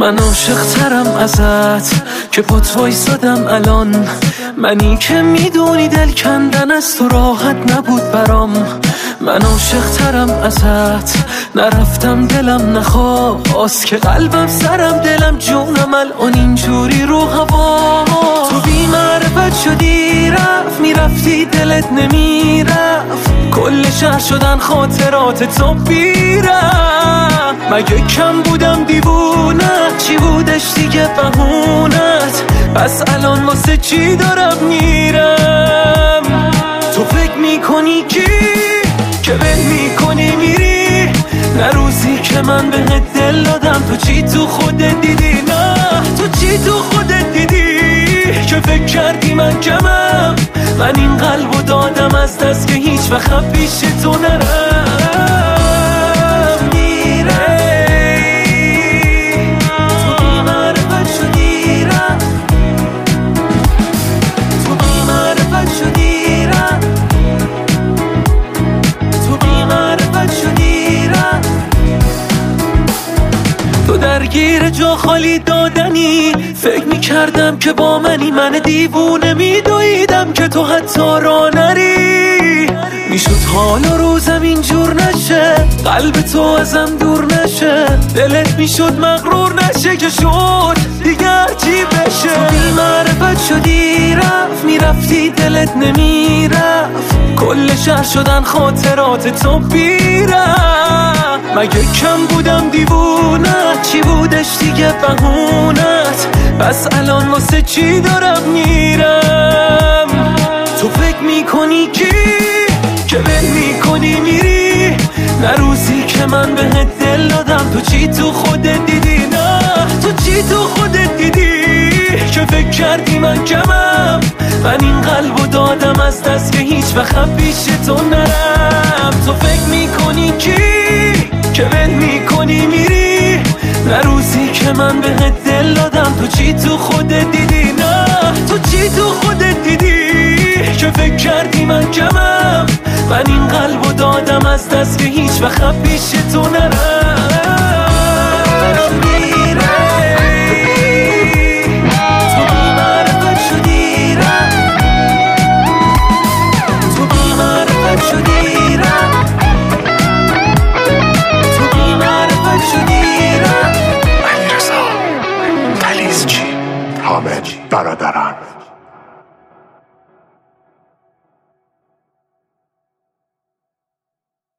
من عاشق ترم ازت که با تو ایستادم الان، منی که میدونی دل کندن از تو راحت نبود برام. من عاشق ترم ازت، نرفتم دلم نخواست که قلبم سرم دلم جونم الان اینجوری رو هوا. تو بی معرفت شدی رفت میرفتی دلت نمیرفت، کل شهر شدن خاطرات تو بیرم. مگه کم بودم دیوونت، چی بودش دیگه بهونت؟ پس الان واسه چی دارم میرم؟ تو فکر میکنی که ول میکنی میری، نه روزی که من بهت دل دادم تو چی تو خودت دیدی؟ نه تو چی تو خودت دیدی که فکر کردی من کمم؟ من این قلبو دادم از دست که هیچ وقت پیش تو نرم. درگیر جا خالی دادنی، فکر میکردم که با منی، من دیوونه میدویدم که تو حتی را نری. میشد حال و روزم اینجور نشه، قلب تو ازم دور نشه، دلت میشد مغرور نشه که شد دیگر چی بشه. تو بی معرفت شدی رفت میرفتی دلت نمیرفت، کل شهر شدن خاطرات تو بیرم. مگه کم بودم دیوونت، چی بودش دیگه بهونت؟ پس الان واسه چی دارم میرم؟ تو فکر میکنی که ول میکنی میری، نه روزی که من بهت دل دادم تو چی تو خودت دیدی؟ نه تو چی تو خودت دیدی که فکر کردی من کمم؟ من این قلبو دادم از دست که هیچ وقت پیش تو نرم. تو فکر میکنی که ول میکنی میری، نه روزی که من بهت دل دادم تو چی تو خودت دیدی؟ نه تو چی تو خودت دیدی که فکر کردی من کمم؟ من این قلبو دادم از دست که هیچ وقت پیش تو نرم.